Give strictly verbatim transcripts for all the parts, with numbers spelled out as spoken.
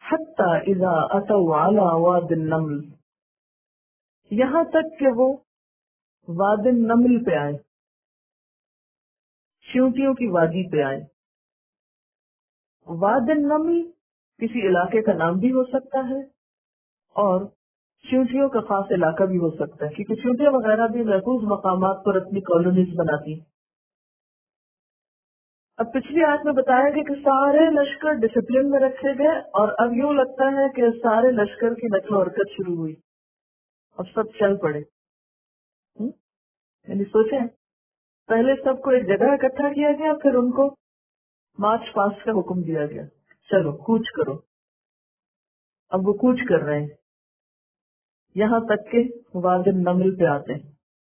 حتی اذا اتوا علی واد النمل، یہاں تک کہ وہ واد النمل پہ آئے، چیونٹیوں کی وادی پہ آئے. واد النمل کسی علاقے کا نام بھی ہو سکتا ہے اور چیونٹیوں کا خاص علاقہ بھی ہو سکتا ہے، کیونکہ چیونٹیاں وغیرہ بھی محفوظ مقامات پر اپنی کالونیز بناتی ہیں. اب پچھلی آیت میں بتایا گیا کہ سارے لشکر ڈسپلن میں رکھے گئے، اور اب یوں لگتا ہے کہ سارے لشکر کی نقل و حرکت شروع ہوئی، اب سب چل پڑے. ہم؟ یعنی سوچیں، پہلے سب کو ایک جگہ اکٹھا کیا گیا، پھر ان کو مارچ پاسٹ کا حکم دیا گیا، چلو کوچ کرو. اب وہ کوچ کر رہے ہیں یہاں تک کہ واد النمل پہ آتے ہیں.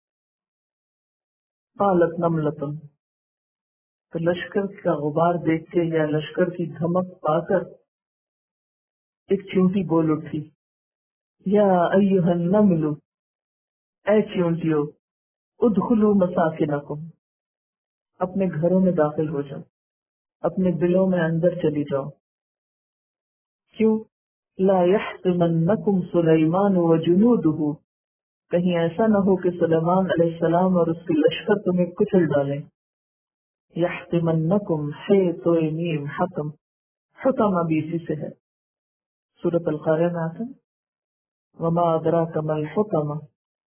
قالت نملتن، تو لشکر کا غبار دیکھ کے یا لشکر کی دھمک پا کر ایک چیونٹی بول اٹھی، یا ایھا النمل، اے چیونٹیو، ادخلوا مساکنکم، اپنے گھروں میں داخل ہو جاؤ، اپنے دلوں میں اندر چلی جاؤ. کیوں؟ لا یحطمنکم سلیمان وجنودہ، کہیں ایسا نہ ہو کہ سلیمان علیہ السلام اور اس کے لشکر تمہیں کچل ڈالیں. یحطمنکم، ہے تو میم حتم، حتم ابھی اسی سے ہے، سورۃ القاریہ میں آتا ہے وما ادراک ما الحطمہ.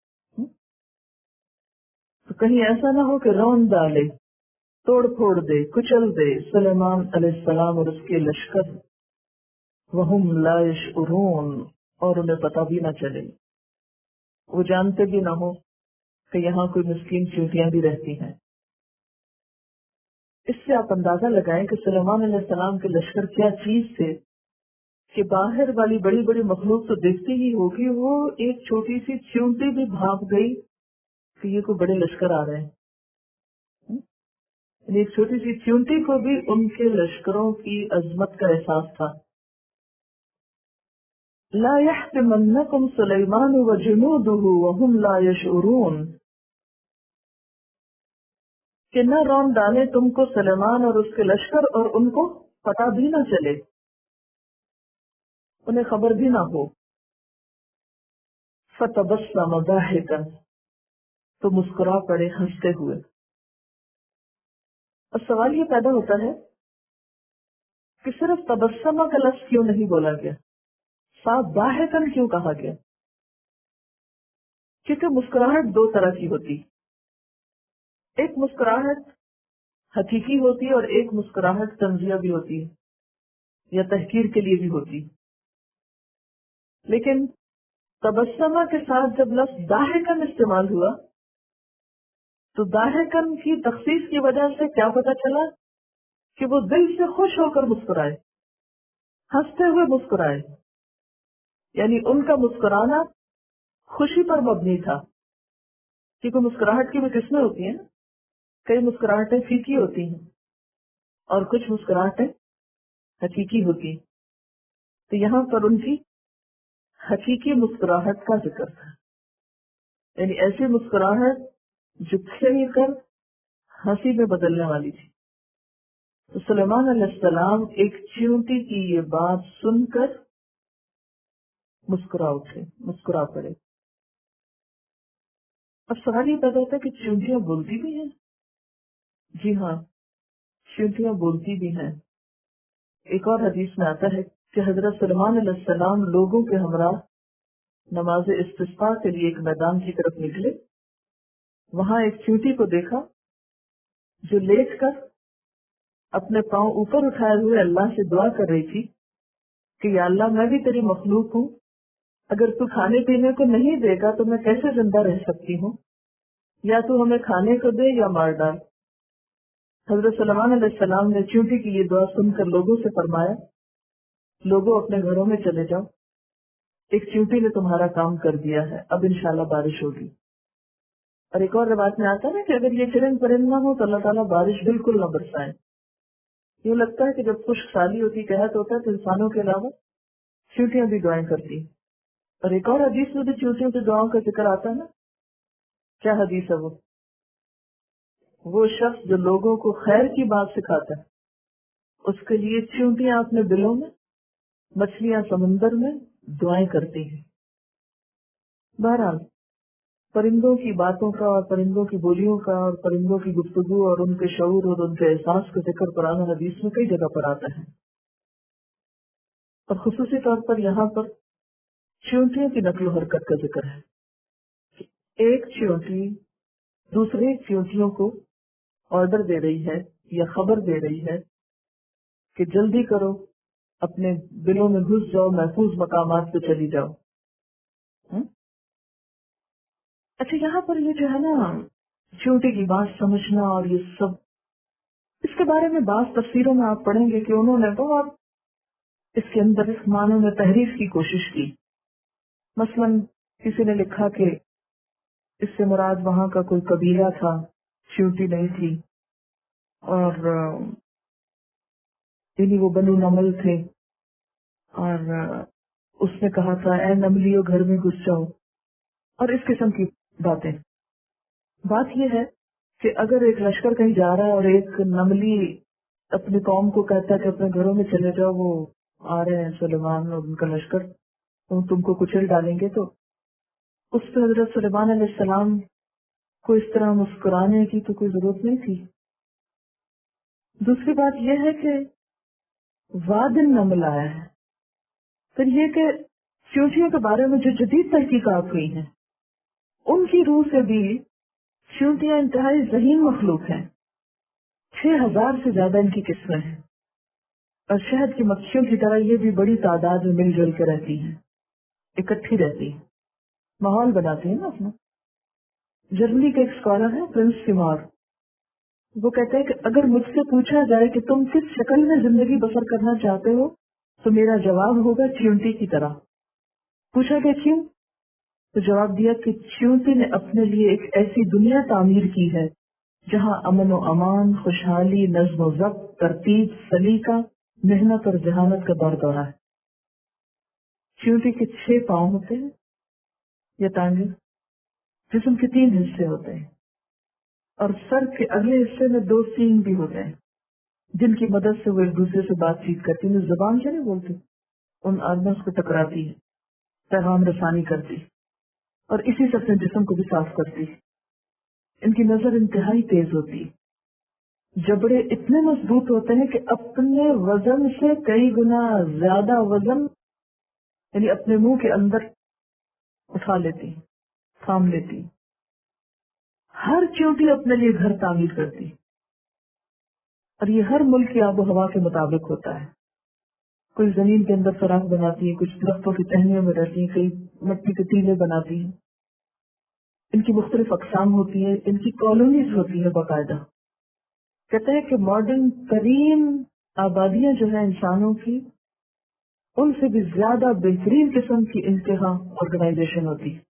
تو کہیں ایسا نہ ہو کہ رون ڈالے، توڑ پھوڑ دے، کچل دے سلیمان علیہ السلام اور اس کے لشکر. وہم لا یشعرون، اور انہیں پتہ بھی نہ چلے، وہ جانتے بھی نہ ہو کہ یہاں کوئی مسکین چیونٹیاں بھی رہتی ہیں. اس سے آپ اندازہ لگائیں کہ سلیمان علیہ السلام کے لشکر کیا چیز تھے کہ باہر والی بڑی بڑی مخلوق تو دیکھتی ہی ہوگی، وہ ایک چھوٹی سی چیونٹی بھی بھاگ گئی کہ یہ کوئی بڑے لشکر آ رہے ہیں. ایک چھوٹی سی چیونٹی کو بھی ان کے لشکروں کی عظمت کا احساس تھا. لا يحطمنكم سلیمان وجنودہ وهم لا يشعرون، کہ نہ رون ڈالے تم کو سلیمان اور اس کے لشکر اور ان کو پتہ بھی نہ چلے، انہیں خبر بھی نہ ہو. فتبسم ضاحکا، تو مسکرا پڑے ہنستے ہوئے. اب سوال یہ پیدا ہوتا ہے کہ صرف تبسمہ کا لفظ کیوں نہیں بولا گیا، ساتھ ضاحکا کیوں کہا گیا؟ کیونکہ مسکراہٹ دو طرح کی ہوتی، ایک مسکراہٹ حقیقی ہوتی ہے اور ایک مسکراہٹ تنزیہ بھی ہوتی ہے یا تحقیر کے لیے بھی ہوتی. لیکن تبسمہ کے ساتھ جب لفظ ضاحکن استعمال ہوا تو ضاحکن کی تخصیص کی وجہ سے کیا پتہ چلا کہ وہ دل سے خوش ہو کر مسکرائے، ہنستے ہوئے مسکرائے. یعنی ان کا مسکرانا خوشی پر مبنی تھا، کیونکہ مسکراہٹ کی بھی قسمیں ہوتی ہیں، کئی مسکراہٹیں پھیکی ہوتی ہیں اور کچھ مسکراہٹیں حقیقی ہوتی. تو یہاں پر ان کی حقیقی مسکراہٹ کا ذکر تھا، یعنی ایسی مسکراہٹ جو کھل کر ہنسی میں بدلنے والی تھی. تو سلیمان علیہ السلام ایک چیونٹی کی یہ بات سن کر مسکرا اٹھے، مسکرا پڑے. اب سوال یہ پیدا ہوتا ہے کہ چیونٹیاں بولتی بھی ہیں؟ جی ہاں، چیونٹیاں بولتی بھی ہیں. ایک اور حدیث میں آتا ہے کہ حضرت سلیمان علیہ السلام لوگوں کے ہمراہ نماز استسقاء کے لیے ایک میدان کی طرف نکلے. وہاں ایک چیونٹی کو دیکھا جو لیٹ کر اپنے پاؤں اوپر اٹھائے ہوئے اللہ سے دعا کر رہی تھی کہ یا اللہ میں بھی تیری مخلوق ہوں، اگر تو کھانے پینے کو نہیں دے گا تو میں کیسے زندہ رہ سکتی ہوں، یا تو ہمیں کھانے کو دے یا مار ڈال. حضرت سلیمان علیہ السلام نے چیونٹی کی یہ دعا سن کر لوگوں سے فرمایا، لوگوں اپنے گھروں میں چلے جاؤ، ایک چیونٹی نے تمہارا کام کر دیا ہے، اب انشاءاللہ بارش ہوگی. اور ایک اور روایت میں آتا ہے کہ اگر یہ چرند پرند نہ ہو تو اللہ تعالیٰ بارش بالکل نہ برسائے. یوں لگتا ہے کہ جب خشک سالی ہوتی، قحط ہوتا ہے تو انسانوں کے علاوہ چیونٹیاں بھی دعائیں کرتی. اور ایک اور حدیث میں بھی چیونٹیوں کی دعاؤں کا ذکر آتا ہے نا. کیا حدیث ہے وہ؟ وہ شخص جو لوگوں کو خیر کی بات سکھاتا ہے اس کے لیے چیونٹیاں اپنے دلوں میں मछलियां समुंदर में दुआएं करती हैं। बहरहाल परिंदों की बातों का और परिंदों की बोलियों का और परिंदों की गुफ्तगू और उनके शऊर और उनके एहसास का जिक्र कुरान और हदीस में कई जगह पर आता है, और खुसूसी तौर पर यहाँ पर चींटियों की नकलो हरकत का जिक्र है। एक चींटी दूसरे चींटियों को ऑर्डर दे रही है या खबर दे रही है कि जल्दी करो, अपने बिलों में घुस जाओ, महफूज मकामात पे चली जाओ। हुँ? अच्छा, यहाँ पर ये जो है ना चींटी की बात समझना और ये सब, इसके बारे में बात तफसीरों में आप पढ़ेंगे कि उन्होंने बहुत इसके अंदर इस मानों में तहरीफ की कोशिश की। मसलन किसी ने लिखा कि इससे मुराद वहां का कोई कबीला था, चींटी नहीं थी, और इन्हीं वो बनु नमल थे, और उसने कहा था ए नमलियो घर में घुस जाओ, और इस किस्म की बातें। बात यह है कि अगर एक लश्कर कहीं जा रहा है और एक नमली अपनी कौम को कहता है कि अपने घरों में चले जाओ, वो आ रहे हैं सुलेमान और उनका लश्कर, तो तुमको कुचल डालेंगे, तो उस पर हजरत सुलेमान अलैहिस्सलाम को इस तरह मुस्कुराने की तो कोई जरूरत नहीं थी। दूसरी बात यह है कि वादिन नमल आया है, फिर ये कि चींटियों के बारे में जो जदीद तहकीकात हुई हैं उनकी रूह से भी चींटियां इंतहाई ज़हीन मखलूक हैं। छह हजार से ज्यादा इनकी किस्में हैं, और शहद की मक्खियों की तरह ये भी बड़ी तादाद में मिलजुल कर रहती हैं, इकट्ठी रहती हैं, माहौल बनाती है ना अपना। जर्मनी के एक स्कॉलर है प्रिंस सिमार, वो कहते हैं कि अगर मुझसे पूछा जाए कि तुम किस शक्ल में जिंदगी बसर करना चाहते हो, तो मेरा जवाब होगा चींटी की तरह। पूछा गया क्यों, तो जवाब दिया कि चींटी ने अपने लिए एक ऐसी दुनिया तामीर की है जहाँ अमन व अमान, खुशहाली, नज्म व ज़ब्त, तरतीब, सलीका, मेहनत और जहानत का दौर दौरा है। चींटी के छह पाँव होते हैं या टांगे, जिस्म के तीन हिस्से होते हैं, और सर के अगले हिस्से में दो सींग भी होते हैं, जिनकी मदद से वो एक दूसरे से बातचीत करती है। जुबान से नहीं बोलती, उन आदमियों को टकराती है, पैगाम रसानी करती, और इसी से अपने जिस्म को भी साफ करती है। इनकी नजर इंतहाई तेज होती है, जबड़े इतने मजबूत होते हैं कि अपने वजन से कई गुना ज्यादा वजन यानी अपने मुंह के अंदर उठा लेती, थाम लेती। हर चींटी अपने लिए घर तामीर करती, और ये हर मुल्क की आबो हवा के मुताबिक होता है। कोई जमीन के अंदर सुराख बनाती है, कुछ दरख्तों की टहनियों में रहती है, कई मिट्टी के टीले बनाती है। इनकी मुख्तलिफ अकसाम होती है, इनकी कॉलोनीज होती है बाकायदा। कहते हैं कि मॉडर्न तरीन आबादियां जो है इंसानों की, उनसे भी ज्यादा बेहतरीन किस्म की इनके यहाँ ऑर्गेनाइजेशन होती है।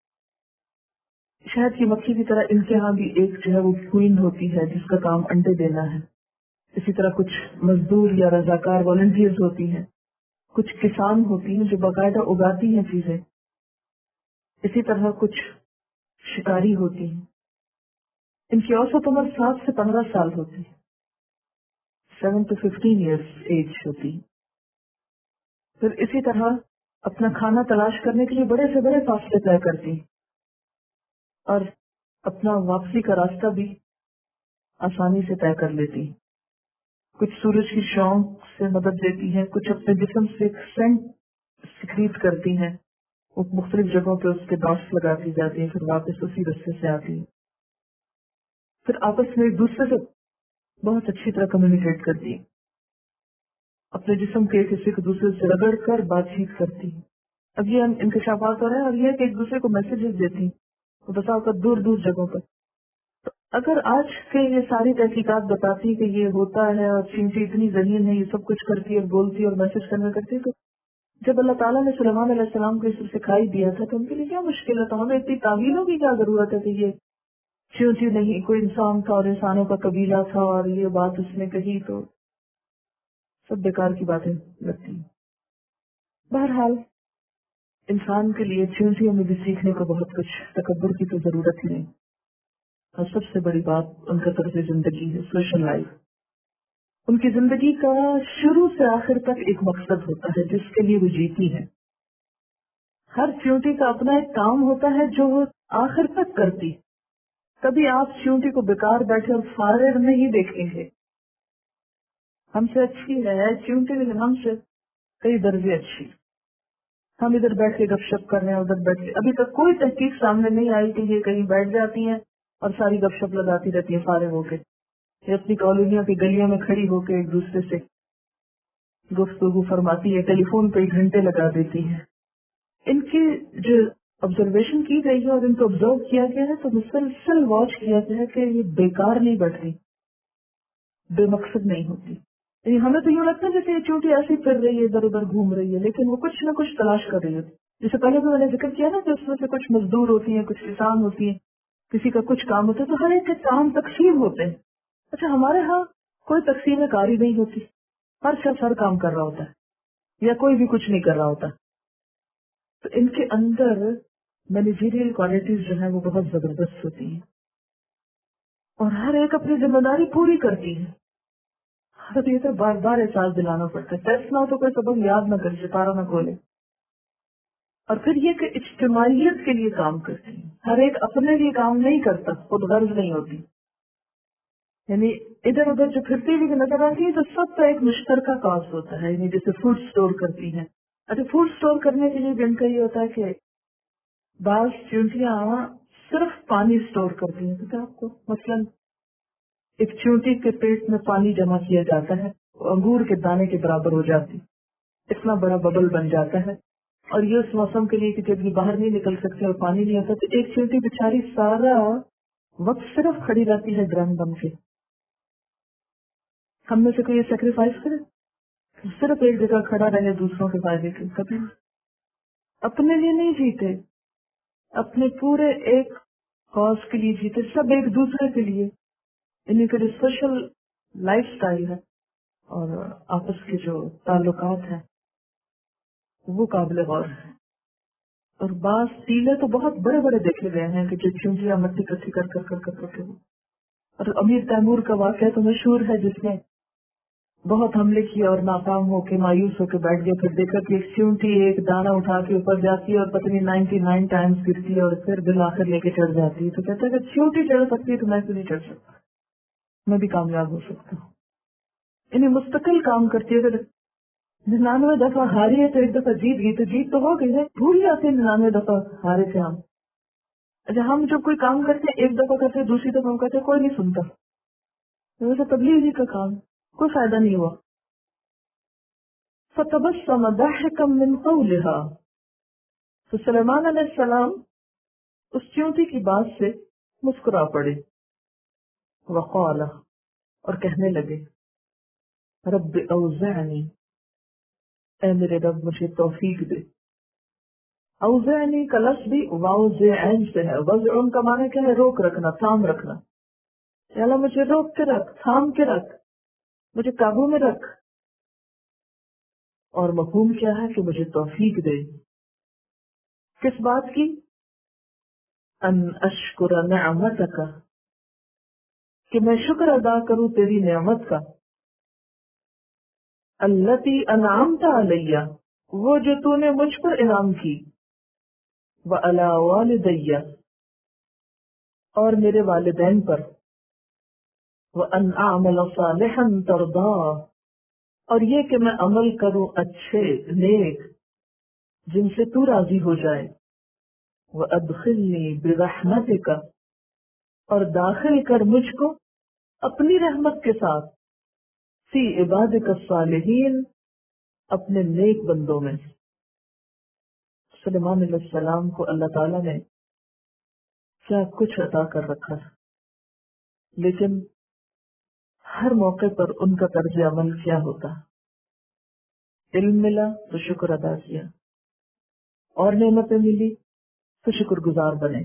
शहद की मक्खी की तरह इनके यहाँ भी एक जो है वो क्वीन होती है जिसका काम अंडे देना है। इसी तरह कुछ मजदूर या रजाकार वॉलंटियर्स होती हैं, कुछ किसान होती हैं जो बाकायदा उगाती हैं चीजें। इसी तरह कुछ शिकारी होती हैं, इनकी औसत उम्र सात से पंद्रह साल होती है, seven to fifteen years age होती है। फिर इसी तरह अपना खाना तलाश करने के लिए बड़े से बड़े फासले तय करती हैं, और अपना वापसी का रास्ता भी आसानी से तय कर लेती हैं। कुछ सूरज की शौक से मदद लेती हैं, कुछ अपने जिस्म से एक सेंट सिक्रीट करती हैं, वो मुख्तलिफ जगहों पे उसके डॉट्स लगाती जाती हैं, फिर वापस उसी रास्ते से आती हैं। फिर आपस में एक दूसरे से बहुत अच्छी तरह कम्युनिकेट करती हैं, अपने जिस्म के एक हिस्से को दूसरे से रगड़ कर बातचीत करती हैं। अब ये इंकशाफात हो रहे हैं, और ये कि एक दूसरे को मैसेजेस देती हैं, तो बता होता दूर दूर जगहों पर। तो अगर आज के ये सारी तहकीकात बताती कि ये होता है और चींटी इतनी ज़हीन है, ये सब कुछ करती है, बोलती और मैसेज कन्वे करती है, तो जब अल्लाह ताला ने सुलेमान अलैहिस्सलाम को इसे सिखाई दिया था तो उनके लिए क्या मुश्किल है? तो हमें इतनी तावीलों की क्या जरूरत है कि ये चींटी नहीं, कोई इंसान था और इंसानों का कबीला था और ये बात उसने कही, तो सब बेकार की बातें लगती। बहरहाल इंसान के लिए चींटियों में भी सीखने को बहुत कुछ, तकब्बुर की तो जरूरत ही नहीं। और सबसे बड़ी बात उनका तर्ज जिंदगी है, सोशल लाइफ। ان کی زندگی کا شروع سے آخر تک ایک مقصد ہوتا ہے جس کے لیے وہ جیتی ہے. ہر چیونٹی کا اپنا ایک کام ہوتا ہے جو وہ آخر تک کرتی. کبھی آپ چیونٹی کو بیکار بیٹھے اور فارغ نہیں دیکھیں گے. ہم سے اچھی ہے چیونٹی، لیکن ہم سے کئی درجے اچھی. ہم ادھر بیٹھ کے گپ شپ کر رہے ہیں، ادھر بیٹھ کے. ابھی تک کوئی تحقیق سامنے نہیں آئی کہ یہ کہیں بیٹھ جاتی ہیں اور ساری گپ شپ لگاتی رہتی ہیں فارغ ہو کے. یہ اپنی کالونیوں کی گلیوں میں کھڑی ہو کے ایک دوسرے سے گفتگو فرماتی ہے، ٹیلی فون پہ گھنٹے لگا دیتی ہے. ان کی جو آبزرویشن کی گئی ہے اور ان کو آبزرو کیا گیا ہے تو مسلسل واچ کیا گیا ہے کہ یہ بیکار نہیں بیٹھ رہی، بے مقصد نہیں ہوتی. یعنی ہمیں تو یوں لگتا ہے جیسے یہ چونٹی ایسی پھر رہی ہے، ادھر ادھر گھوم رہی ہے، لیکن وہ کچھ نہ کچھ تلاش کر رہی ہوتی. جیسے پہلے بھی میں نے ذکر کیا نا کہ اس میں سے کچھ مزدور ہوتی ہیں، کچھ کسان ہوتی ہیں، کسی کا کچھ کام ہوتا ہے، تو ہر ایک کے کام تقسیم ہوتے ہیں. اچھا، ہمارے ہاں کوئی تقسیم کاری نہیں ہوتی، ہر شخص ہر کام کر رہا ہوتا ہے یا کوئی بھی کچھ نہیں کر رہا ہوتا. تو ان کے اندر مینیجیریل کوالٹیز جو ہیں وہ بہت زبردست ہوتی ہیں اور ہر ایک اپنی ذمہ داری پوری کرتی ہے. تو یہ تو بار بار احساس دلانا پڑتا ہے. ٹیسٹ نہ ہو تو کوئی سبق یاد نہ کرے، سپارہ نہ کھولے. اور پھر یہ کہ اجتماعیت کے لیے کام کرتی ہیں. ہر ایک اپنے لیے کام نہیں کرتا، خود غرض نہیں ہوتی. یعنی ادھر ادھر جو پھرتی ہوئی نظر آتی ہے تو سب کا ایک مشترکہ کاز ہوتا ہے. یعنی جیسے فوڈ اسٹور کرتی ہیں. اچھا، فوڈ اسٹور کرنے کے لیے جن کا یہ ہوتا ہے کہ بعض چیونٹیاں صرف پانی اسٹور کرتی ہیں. تو آپ کو مثلاً ایک چیونٹی کے پیٹ میں پانی جمع کیا جاتا ہے، انگور کے دانے کے برابر ہو جاتی، اتنا بڑا ببل بن جاتا ہے. اور یہ اس موسم کے لیے کہ جب یہ باہر نہیں نکل سکتے اور پانی نہیں ہوتا تو ایک چیونٹی بیچاری سارا وقت صرف کھڑی رہتی ہے گرم بن کے. ہم میں سے کوئی یہ سیکریفائس کرے صرف ایک جگہ کھڑا رہے دوسروں کے فائدے کے؟ کبھی اپنے لیے نہیں جیتے، اپنے پورے ایک کاز کے لیے جیتے، سب ایک دوسرے کے لیے. انہیں کا جو سوشل لائف سٹائل ہے اور آپس کے جو تعلقات ہیں وہ قابل غور ہے. اور بعض ٹیلے تو بہت بڑے بڑے دیکھے گئے ہیں کہ جو چونٹیاں مٹی کٹھی کر کر کر کر کر اور امیر تیمور کا واقعہ تو مشہور ہے جس میں بہت حملے کیے اور ناکام ہو کے مایوس ہو کے بیٹھ گئے. پھر دیکھا کہ ایک چونٹی ایک دانہ اٹھا کے اوپر جاتی ہے اور پتنی نائنٹی نائن ٹائمس گرتی ہے اور پھر بالآخر لے کے چڑھ جاتی ہے. تو کہتا ہے کہ چونٹی چڑھ سکتی ہے تو میں کیوں نہیں چڑھ سکتا، میں بھی کامیاب ہو سکتا ہوں. انہیں مستقل کام کرتی ہے. اگر ننانوے دفعہ ہاری ہے تو ایک دفعہ جیت گئی تو جیت تو ہو گئی ہے، بھول جاتے ہیں ننانوے دفعہ ہارے تھے ہم. اچھا، ہم جب کوئی کام کرتے ہیں ایک دفعہ کرتے ہیں، دوسری دفعہ ہم کہتے ہیں کوئی نہیں سنتا، ویسے تبلیغ کا کام کوئی فائدہ نہیں ہوا. فتبسم ضاحكا من قولها، تو سلیمان علیہ السلام اس چیونٹی کی بات سے مسکرا پڑے. وقال، اور کہنے لگے، رب اوزعنی، اے میرے رب مجھے توفیق دے. اوزعنی کا لفظ بھی واو زین سے ہے. وضع کا معنی کیا ہے؟ روک رکھنا، تھام رکھنا. یا اللہ مجھے روک کے رکھ، تھام کے رکھ، مجھے قابو میں رکھ. اور مفہوم کیا ہے کہ مجھے توفیق دے کس بات کی؟ ان اشکر نعمتک، کہ میں شکر ادا کروں تیری نعمت کا. التی انعمت علی، وہ جو تو نے مجھ پر انعام کی. وعلی والدی، اور میرے والدین پر. وان اعمل صالحا ترضاه، اور یہ کہ میں عمل کروں اچھے نیک جن سے تو راضی ہو جائے. وادخلنی برحمتک، اور داخل کر مجھ کو اپنی رحمت کے ساتھ. فی عبادک الصالحین، اپنے نیک بندوں میں. سلیمان علیہ السلام کو اللہ تعالیٰ نے کیا کچھ عطا کر رکھا ہے، لیکن ہر موقع پر ان کا طرز عمل کیا ہوتا؟ علم ملا تو شکر ادا کیا، اور نعمتیں ملی تو شکر گزار بنے.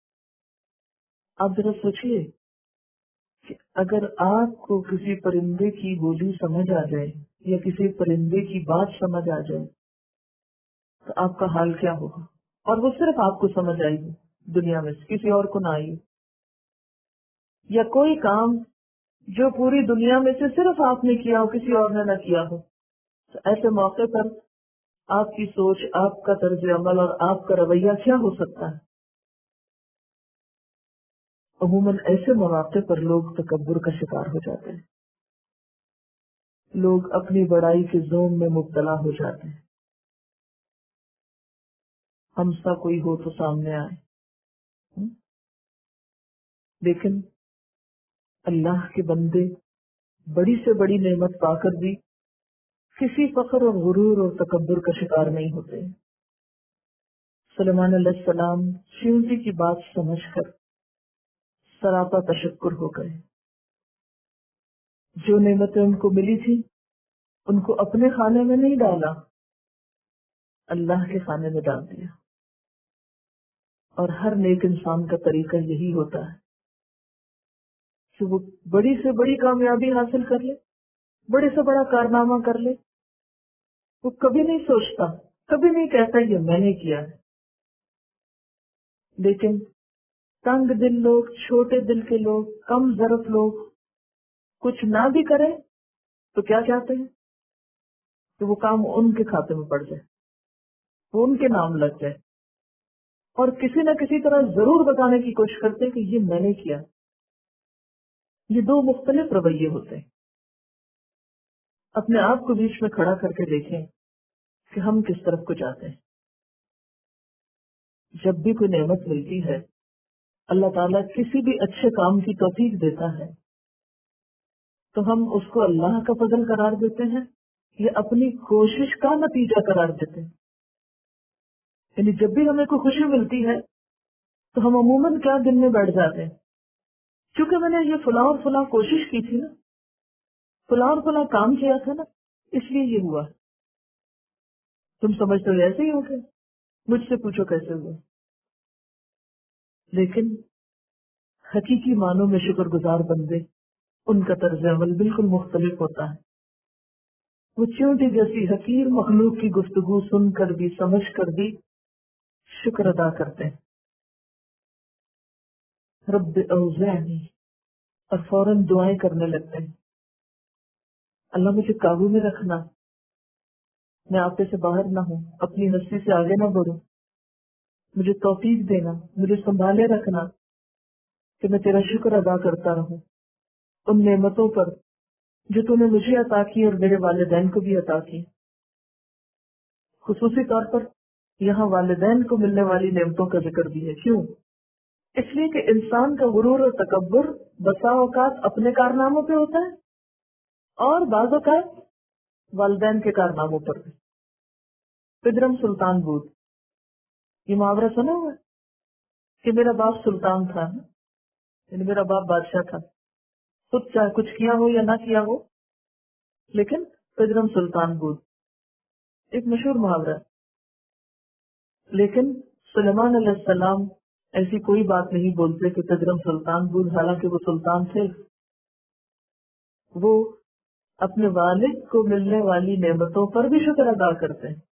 آپ ذرا سوچئے کہ اگر آپ کو کسی پرندے کی بولی سمجھ آ جائے یا کسی پرندے کی بات سمجھ آ جائے تو آپ کا حال کیا ہوگا؟ اور وہ صرف آپ کو سمجھ آئی دنیا میں سے، کسی اور کو نہ آئی. یا کوئی کام جو پوری دنیا میں سے صرف آپ نے کیا ہو، کسی اور نے نہ کیا ہو. تو ایسے موقع پر آپ کی سوچ، آپ کا طرز عمل اور آپ کا رویہ کیا ہو سکتا ہے؟ عموماً ایسے مواقع پر لوگ تکبر کا شکار ہو جاتے ہیں، لوگ اپنی بڑائی کے زوم میں مبتلا ہو جاتے ہیں. ہم سا کوئی ہو تو سامنے آئے. لیکن اللہ کے بندے بڑی سے بڑی نعمت پا کر بھی کسی فخر اور غرور اور تکبر کا شکار نہیں ہوتے. سلیمان علیہ السلام چیونٹی کی بات سمجھ کر سراپا تشکر ہو گئے. جو نعمتیں ان کو ملی تھی ان کو اپنے کھانے میں نہیں ڈالا، اللہ کے کھانے میں ڈال دیا. اور ہر نیک انسان کا طریقہ یہی ہوتا ہے کہ وہ بڑی سے بڑی کامیابی حاصل کر لے، بڑے سے بڑا کارنامہ کر لے، وہ کبھی نہیں سوچتا، کبھی نہیں کہتا یہ میں نے کیا ہے. لیکن تنگ دل لوگ، چھوٹے دل کے لوگ، کم ظرف لوگ کچھ نہ بھی کریں تو کیا چاہتے ہیں کہ وہ کام ان کے کھاتے میں پڑ جائے، وہ ان کے نام لگ جائے، اور کسی نہ کسی طرح ضرور بتانے کی کوشش کرتے ہیں کہ یہ میں نے کیا. یہ دو مختلف رویے ہوتے ہیں. اپنے آپ کو بیچ میں کھڑا کر کے دیکھیں کہ ہم کس طرف کو جاتے ہیں. جب بھی کوئی نعمت ملتی ہے، اللہ تعالیٰ کسی بھی اچھے کام کی توفیق دیتا ہے تو ہم اس کو اللہ کا فضل قرار دیتے ہیں یا اپنی کوشش کا نتیجہ قرار دیتے ہیں. یعنی جب بھی ہمیں کوئی خوشی ملتی ہے تو ہم عموماً کیا دن میں بیٹھ جاتے ہیں، کیونکہ میں نے یہ فلاں اور فلاں کوشش کی تھی نا، فلاں اور فلاں کام کیا تھا نا، اس لیے یہ ہوا. تم سمجھتے ہو ایسے ہی ہو گئے، مجھ سے پوچھو کیسے ہوئے. لیکن حقیقی معنوں میں شکر گزار بندے، ان کا طرز عمل بالکل مختلف ہوتا ہے. وہ چیونٹی جیسی حقیر مخلوق کی گفتگو سن کر بھی، سمجھ کر بھی شکر ادا کرتے ہیں. رب اوزعنی، اور فوراً دعائیں کرنے لگتے ہیں، اللہ مجھے قابو میں رکھنا، میں آپے سے باہر نہ ہوں، اپنی ہستی سے آگے نہ بڑھوں، مجھے توفیق دینا، مجھے سنبھالے رکھنا کہ میں تیرا شکر ادا کرتا رہوں ان نعمتوں پر جو تو نے مجھے عطا کی اور میرے والدین کو بھی عطا کی. خصوصی طور پر یہاں والدین کو ملنے والی نعمتوں کا ذکر بھی ہے. کیوں؟ اس لیے کہ انسان کا غرور اور تکبر بسا اوقات اپنے کارناموں پہ ہوتا ہے اور بعض اوقات والدین کے کارناموں پر بھی. پدرم سلطان بود، یہ محاورہ سنا ہوا کہ میرا باپ سلطان تھا، یعنی میرا باپ بادشاہ تھا، خود چاہے کچھ کیا ہو یا نہ کیا ہو، لیکن پدرم سلطان بود ایک مشہور محاورہ. لیکن سلیمان علیہ السلام ایسی کوئی بات نہیں بولتے کہ پدرم سلطان بود، حالانکہ وہ سلطان تھے. وہ اپنے والد کو ملنے والی نعمتوں پر بھی شکر ادا کرتے ہیں،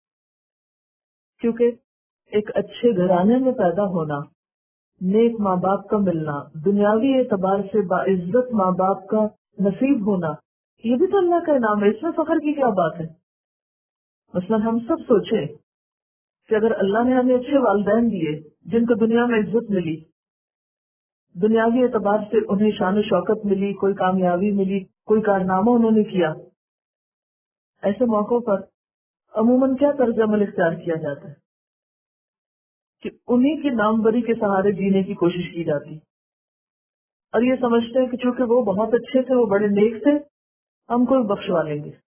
کیونکہ ایک اچھے گھرانے میں پیدا ہونا، نیک ماں باپ کا ملنا، دنیاوی اعتبار سے باعزت ماں باپ کا نصیب ہونا، یہ بھی تو اللہ کا انعام ہے. اس میں فخر کی کیا بات ہے؟ مثلا ہم سب سوچیں کہ اگر اللہ نے ہمیں اچھے والدین دیے جن کو دنیا میں عزت ملی، دنیاوی اعتبار سے انہیں شان و شوکت ملی، کوئی کامیابی ملی، کوئی کارنامہ انہوں نے کیا، ایسے موقعوں پر عموماً کیا طرز عمل اختیار کیا جاتا ہے کہ انہی کی نام بری کے سہارے جینے کی کوشش کی جاتی، اور یہ سمجھتے ہیں کہ چونکہ وہ بہت اچھے تھے، وہ بڑے نیک تھے، ہم کو بخشوا لیں گے،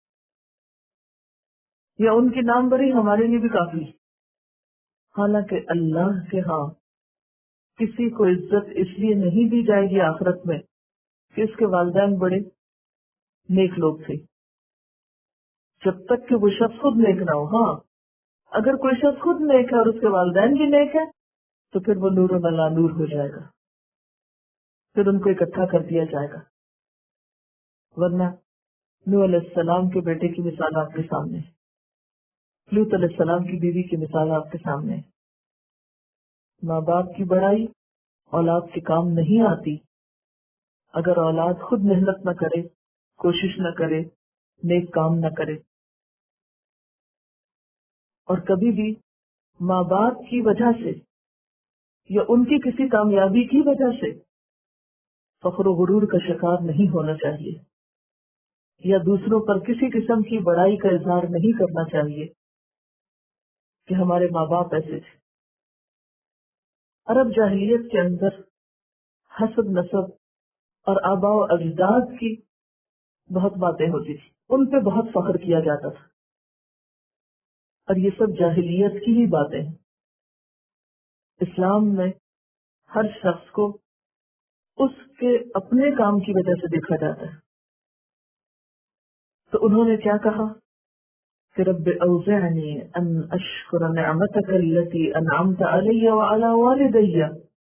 یا ان کی نام بری ہمارے لیے بھی کافی. حالانکہ اللہ کے ہاں کسی کو عزت اس لیے نہیں دی جائے گی آخرت میں کہ اس کے والدین بڑے نیک لوگ تھے، جب تک کہ وہ شخص خود نیک نہ ہو. ہاں اگر کوئی شخص خود نیک ہے اور اس کے والدین بھی نیک ہے تو پھر وہ نور و ملا نور ہو جائے گا، پھر ان کو اکٹھا کر دیا جائے گا. ورنہ نوح علیہ السلام کے بیٹے کی مثال آپ کے سامنے ہے، لوط علیہ السلام کی بیوی کی مثال آپ کے سامنے ہے. ماں باپ کی بڑائی اولاد کے کام نہیں آتی، اگر اولاد خود محنت نہ کرے، کوشش نہ کرے، نیک کام نہ کرے، اور کبھی بھی ماں باپ کی وجہ سے یا ان کی کسی کامیابی کی وجہ سے فخر و غرور کا شکار نہیں ہونا چاہیے، یا دوسروں پر کسی قسم کی بڑائی کا اظہار نہیں کرنا چاہیے کہ ہمارے ماں باپ ایسے تھے۔ عرب جاہلیت کے اندر حسب نسب اور آباء و اجداد کی بہت باتیں ہوتی تھی، ان پہ بہت فخر کیا جاتا تھا، اور یہ سب جاہلیت کی ہی باتیں ہیں۔ اسلام میں ہر شخص کو اس کے اپنے کام کی وجہ سے دیکھا جاتا ہے۔ تو انہوں نے کیا کہا کہ رب اوزعنی ان اشکر نعمتک التي انعمت علی وعلی والدی،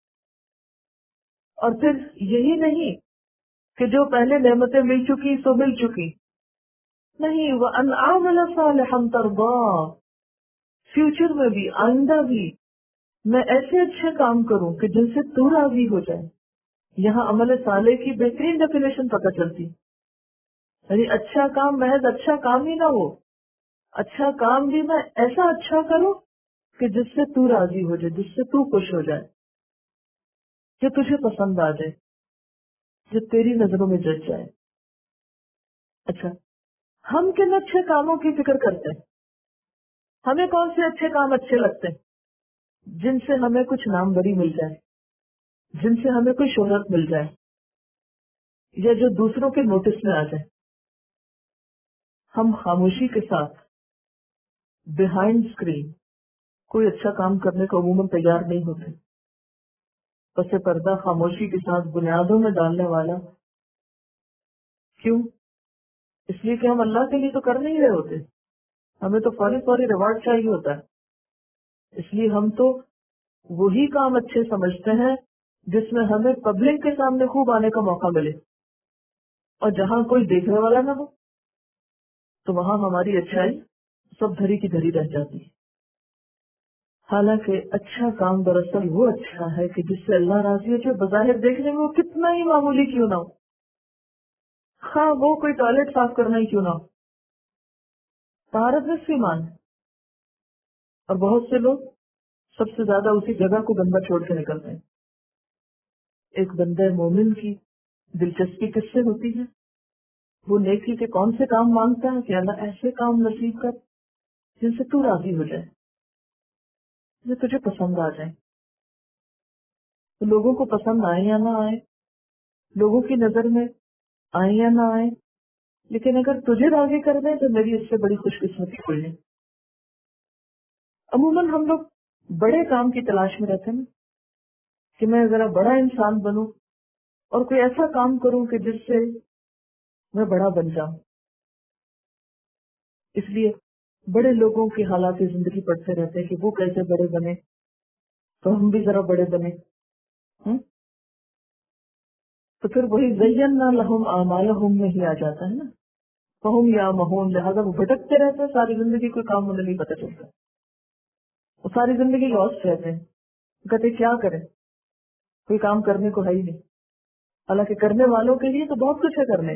اور پھر یہی نہیں کہ جو پہلے نعمتیں مل چکی سو مل چکی، نہیں، وان اعمل صالحا ترضاه، فیوچر میں بھی، آئندہ بھی میں ایسے اچھے کام کروں کہ جن سے تو راضی ہو جائے۔ یہاں عمل صالح کی بہترین ڈیفینیشن پتہ چلتی، یعنی اچھا کام محض اچھا کام ہی نہ ہو، اچھا کام بھی میں ایسا اچھا کروں کہ جس سے تو راضی ہو جائے، جس سے تو خوش ہو جائے، جو تجھے پسند آ جائے، جو تیری نظروں میں جچ جائے۔ اچھا، ہم کن اچھے کاموں کی فکر کرتے ہیں؟ ہمیں کون سے اچھے کام اچھے لگتے ہیں؟ جن سے ہمیں کچھ نام بری مل جائے، جن سے ہمیں کوئی شہرت مل جائے، یا جو دوسروں کے نوٹس میں آ جائے۔ ہم خاموشی کے ساتھ بیہائنڈ اسکرین کوئی اچھا کام کرنے کو عموماً تیار نہیں ہوتے۔ پس پردہ خاموشی کے ساتھ بنیادوں میں ڈالنے والا، کیوں؟ اس لیے کہ ہم اللہ کے لیے تو کر نہیں رہے ہوتے، ہمیں تو فوری فوری ریوارڈ چاہیے ہوتا ہے۔ اس لیے ہم تو وہی کام اچھے سمجھتے ہیں جس میں ہمیں پبلک کے سامنے خوب آنے کا موقع ملے، اور جہاں کوئی دیکھنے والا نہ ہو تو وہاں ہماری اچھائی سب دھری کی دھری رہ جاتی ہے۔ حالانکہ اچھا کام دراصل وہ اچھا ہے کہ جس سے اللہ راضی ہو جائے، بظاہر دیکھنے میں وہ کتنا ہی معمولی کیوں نہ ہو، ہاں وہ کوئی ٹوائلٹ صاف کرنا ہی کیوں نہ ہو، طہارت نصف ایمان ہے۔ اور بہت سے لوگ سب سے زیادہ اسی جگہ کو گندا چھوڑ کے نکلتے ہیں۔ ایک بندہ مومن کی دلچسپی کس سے ہوتی ہے؟ وہ نیکی کے کون سے کام مانگتا ہے کہ اللہ ایسے کام نصیب کر جن سے تو راضی ہو جائے، جو تجھے پسند آ جائے۔ تو لوگوں کو پسند آئے یا نہ آئے، لوگوں کی نظر میں آئے یا نہ آئے، لیکن اگر تجھے راضی کر دیں تو میری اس سے بڑی خوش قسمتی کوئی نہیں۔ عموماً ہم لوگ بڑے کام کی تلاش میں رہتے ہیں کہ میں ذرا بڑا انسان بنوں اور کوئی ایسا کام کروں کہ جس سے میں بڑا بن جاؤں۔ اس لیے بڑے لوگوں کی حالات زندگی پڑھتے رہتے ہیں کہ وہ کیسے بڑے بنے تو ہم بھی ذرا بڑے بنے۔ ہم؟ تو پھر وہی زینا لہم اعمالہم میں ہی آ جاتا ہے نا، فہم یا مہون، لہٰذا وہ بھٹکتے رہتے ہیں، ساری زندگی کوئی کام انہیں نہیں پتہ چلتا، وہ ساری زندگی لاسٹ رہتے ہیں، کہتے کیا کریں، کوئی کام کرنے کو ہے ہی نہیں، حالانکہ کرنے والوں کے لیے تو بہت کچھ ہے کرنے۔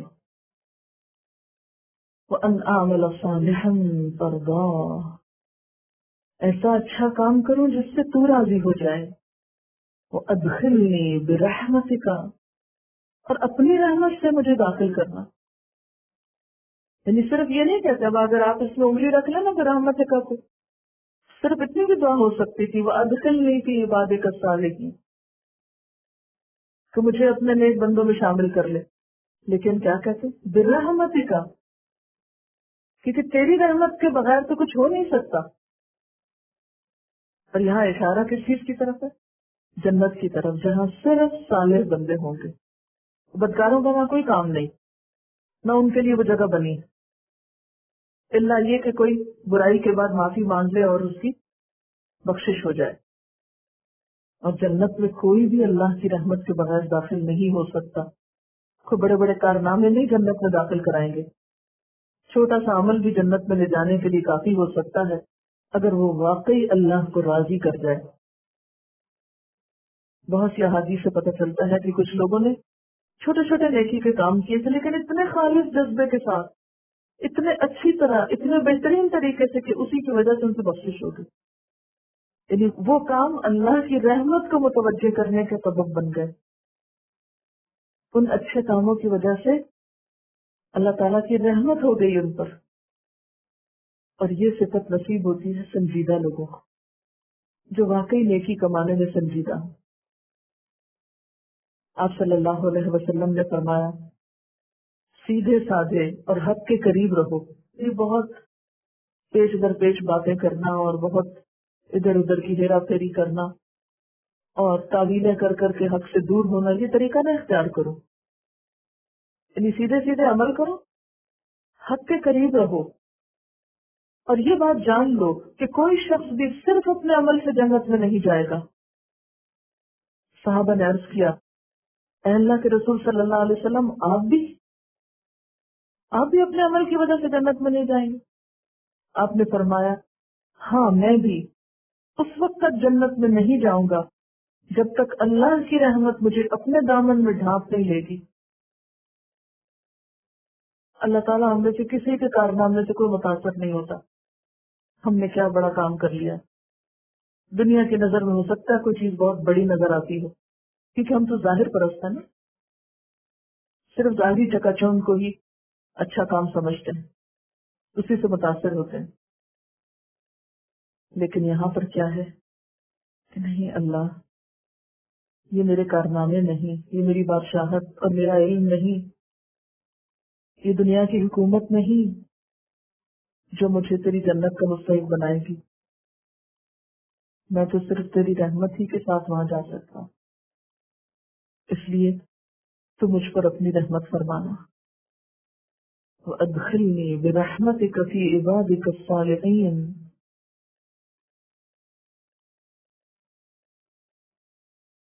وَأَنْ أَعْمَلَ صَالِحًا تَرْضَاهُ، ایسا اچھا کام کروں جس سے تو راضی ہو جائے۔ وَأَدْخِلْنِي بِرَحْمَتِكَ، اور اپنی رحمت سے مجھے داخل کرنا۔ یعنی صرف یہ نہیں کہتے، اب اگر آپ اس میں انگلی رکھ لیں نا برحمتک کو، صرف اتنی بھی دعا ہو سکتی تھی، وَأَدْخِلْنِي فِي عِبَادِكَ الصَّالِحِينَ، کہ مجھے اپنے نیک بندوں میں شامل کر لے۔ لیکن کیا کہتے برحمتک، کیونکہ تیری رحمت کے بغیر تو کچھ ہو نہیں سکتا۔ اور یہاں اشارہ کس چیز کی طرف ہے؟ جنت کی طرف، جہاں صرف صالح بندے ہوں گے، بدکاروں کا وہاں کوئی کام نہیں، نہ ان کے لیے وہ جگہ بنی ہے، اللہ یہ کہ کوئی برائی کے بعد معافی مانگ لے اور اس کی بخشش ہو جائے۔ اور جنت میں کوئی بھی اللہ کی رحمت کے بغیر داخل نہیں ہو سکتا۔ کوئی بڑے بڑے کارنامے نہیں جنت میں داخل کرائیں گے، چھوٹا سا عمل بھی جنت میں لے جانے کے لیے کافی ہو سکتا ہے اگر وہ واقعی اللہ کو راضی کر جائے۔ بہت سی احادیث سے پتہ چلتا ہے کہ کچھ لوگوں نے چھوٹے چھوٹے نیکی کے کام کیے تھے لیکن اتنے خالص جذبے کے ساتھ، اتنے اچھی طرح، اتنے بہترین طریقے سے کہ اسی کی وجہ سے ان سے بخشش ہو گئی. یعنی وہ کام اللہ کی رحمت کو متوجہ کرنے کے سبب بن گئے. ان اچھے کاموں کی وجہ سے اللہ تعالیٰ کی رحمت ہو گئی ان پر. اور یہ صفت نصیب ہوتی ہے سنجیدہ لوگوں کو، جو واقعی نیکی کمانے میں سنجیدہ ہوں. آپ صلی اللہ علیہ وسلم نے فرمایا سیدھے سادھے اور حق کے قریب رہو. یہ بہت پیش در پیش باتیں کرنا اور بہت ادھر ادھر کی ہیرا پھیری کرنا اور تعویلیں کر کر کے حق سے دور ہونا، یہ طریقہ نہ اختیار کرو. یعنی سیدھے سیدھے عمل کرو، حق کے قریب رہو. اور یہ بات جان لو کہ کوئی شخص بھی صرف اپنے عمل سے جنت میں نہیں جائے گا. صحابہ نے عرض کیا اے اللہ کے رسول صلی اللہ علیہ وسلم، آپ بھی آپ بھی اپنے عمل کی وجہ سے جنت میں نہیں جائیں گے؟ آپ نے فرمایا ہاں میں بھی اس وقت تک جنت میں نہیں جاؤں گا جب تک اللہ کی رحمت مجھے اپنے دامن میں ڈھانپ نہیں لے گی. اللہ تعالیٰ ہم میں سے کسی کے کارنامے سے کوئی متاثر نہیں ہوتا. ہم نے کیا بڑا کام کر لیا. دنیا کی نظر میں ہو سکتا ہے کوئی چیز بہت بڑی نظر آتی ہو، کیونکہ ہم تو ظاہر پرست ہیں نا، صرف ظاہری چکا چوند کو ہی اچھا کام سمجھتے ہیں، اسی سے متاثر ہوتے ہیں. لیکن یہاں پر کیا ہے کہ نہیں، اللہ یہ میرے کارنامے نہیں، یہ میری بادشاہت اور میرا علم نہیں، یہ دنیا کی حکومت نہیں جو مجھے تیری جنت کا مستحق بنائے گی. میں تو صرف تیری رحمت ہی کے ساتھ وہاں جا سکتا ہوں. اس لیے تو مجھ پر اپنی رحمت فرمانا. وَأَدْخِلْنِي بِرَحْمَتِكَ فِي عِبَادِكَ الصَّالِحِينَ